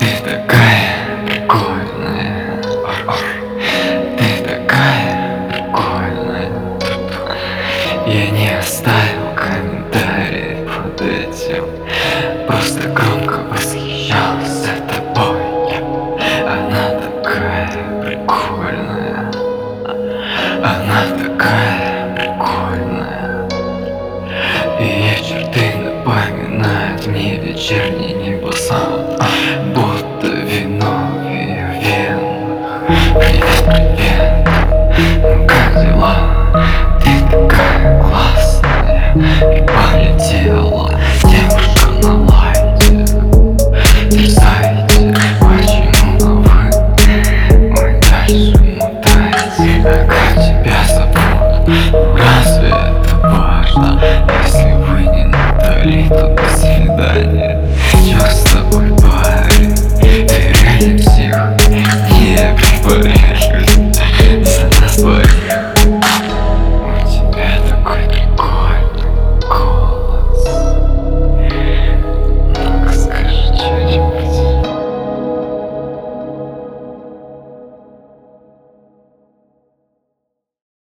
Ты такая прикольная, ты такая прикольная. Я не оставил комментарий под этим, просто громко восхищался тобой. Она такая прикольная, она такая прикольная. Ее черты напоминают мне вечерний небосон, будто вино в ее венах.